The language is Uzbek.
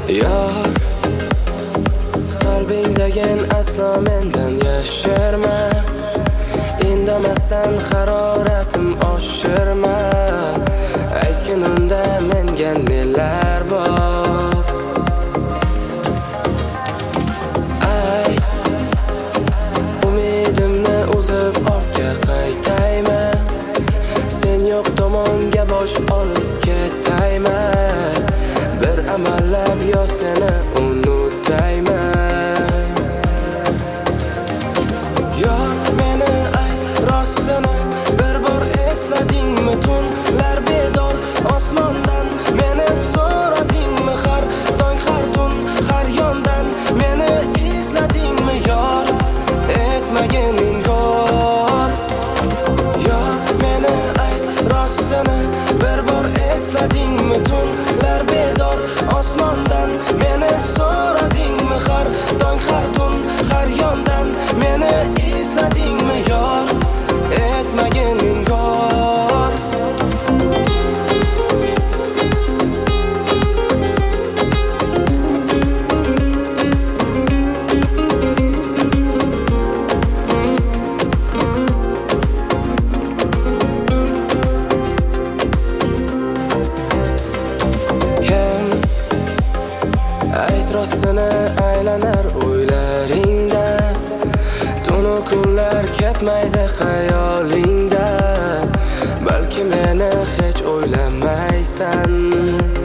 Yor, qalbingdagin aslo mendan yashirma. Indamasdan haroratim oshirma. Aytgunimda menga nelar bor. Ay, umidimni uzib ortga qaytayman. Sen yo'q tomonga bosh olib ketayman. Bir amallab yo seni unutayman. Yor, meni ayt rostini, bir bor esladingmi? Tunlar bedor osmondan meni so'radingmi? Har tong, har tun, har yondan meni izladingmi? Yor, etmagin inkor. Yor, meni ayt rostini, bir bor esladingmi? Tunlar bedor osmondan meni so'radingmi? Har tong, har tun, har yondan meni izladingmi? Yor, etmagin inkor. Kim ayt rostini aylanar o'ylaringda. Tunu kunlar ketmaydi xayolingda. Balki meni hech o'ylamaysan.